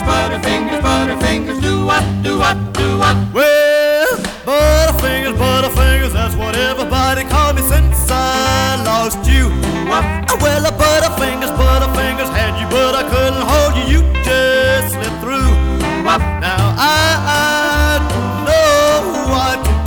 Butterfingers, do what, do what, do what? Well, Butterfingers, that's what everybody called me since I lost you. Well, Butterfingers had you, but I couldn't hold you. You just slipped through. Now I don't know what to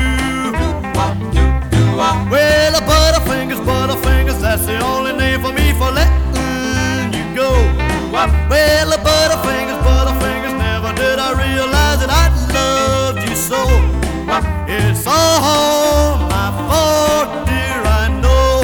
do. Well, Butterfingers, that's the only name for me for letting you go. Well, Butterfingers, never did I realize that I loved you so. It's all my fault, dear, I know.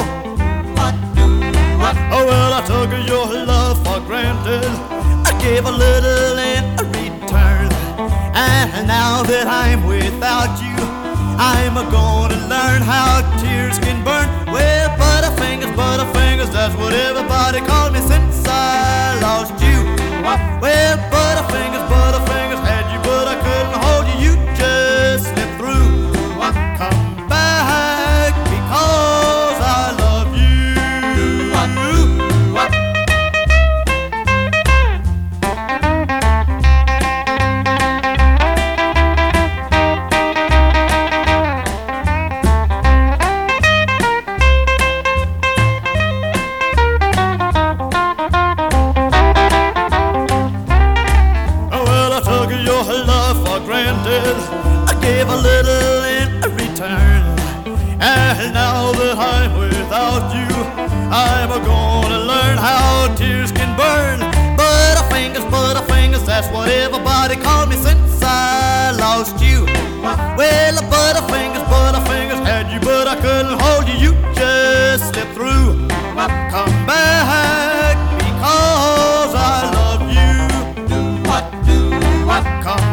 Oh, well, I took your love for granted. I gave a little in return. And now that I'm without you, I'm gonna learn how tears can burn. Well, Butterfingers, that's what everybody called me since I lost you. Well, Butterfingers had you, but I couldn't hold you. You just slipped through. Come back because I love you. Your love for granted, I gave a little in return. And now that I'm without you, I'm gonna learn how tears can burn. Butterfingers, that's what everybody called me since I lost you. Well, Butterfingers had you, but I couldn't hold you. You just slipped through. Come back because I love you. Come